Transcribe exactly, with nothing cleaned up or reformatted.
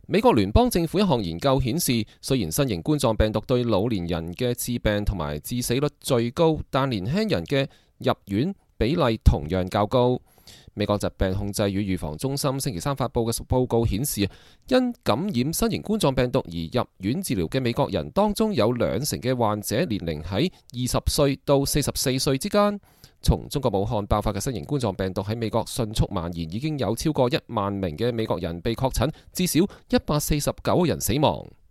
美國聯邦政府一項研究顯示，雖然新型冠狀病毒對老年人嘅致病同埋致死率最高，但年輕人嘅入院比例同樣較高。美國疾病控制與預防中心星期三發佈嘅報告顯示，因感染新型冠狀病毒而入院治療嘅美國人當中，有兩成嘅患者年齡喺二十歲到四十四歲之間。從中國武漢爆發嘅新型冠狀病毒喺美國迅速蔓延，已經有超過一萬名嘅美國人被確診，至少一百四十九人死亡。